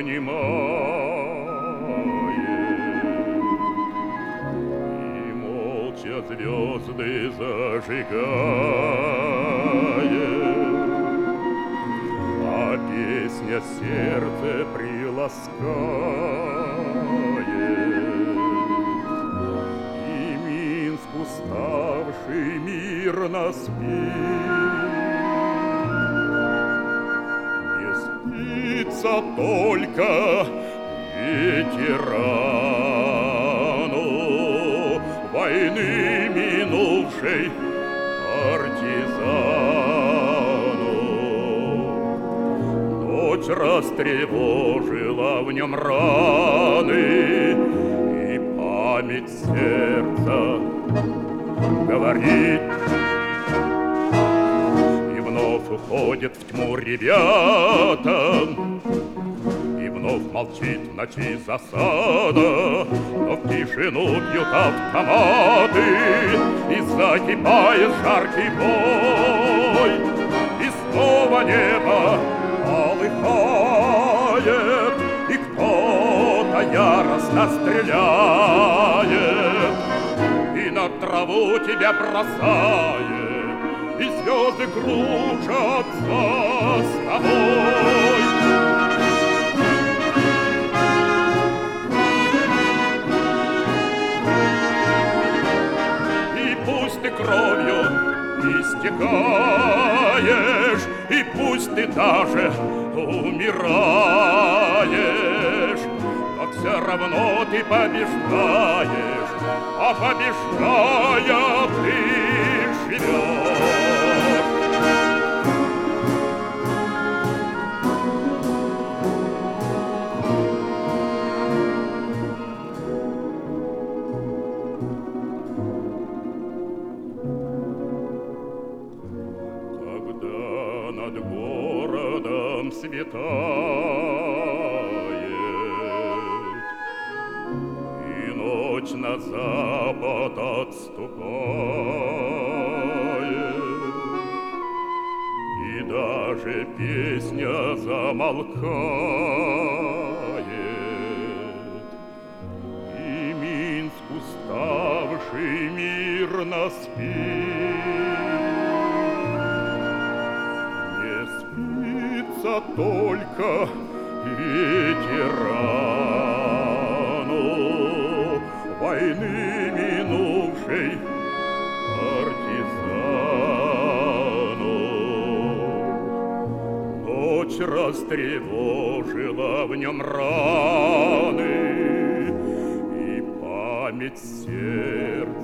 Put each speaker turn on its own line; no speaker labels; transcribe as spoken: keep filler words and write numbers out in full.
обнимает, и молча звезды зажигает, а песня сердце приласкает, и Минск уставший мирно спит. Только ветерану войны минувшей партизану. Ночь растревожила в нем раны, и память сердца говорит. И вновь уходит в тьму ребята, вновь молчит в ночи засада, но в тишину бьют автоматы, и закипает жаркий бой, и снова небо полыхает, и кто-то яростно стреляет, и на траву тебя бросает, и звезды кружатся с тобой. Ты кровью истекаешь, и пусть ты даже умираешь, но все равно ты побеждаешь, а побеждая ты живешь. Над городом светает, и ночь на запад отступает, и даже песня замолкает, и Минск уставший мирно спит. Только ветерану войны минувшей партизану. Ночь растревожила в нем раны, и память сердца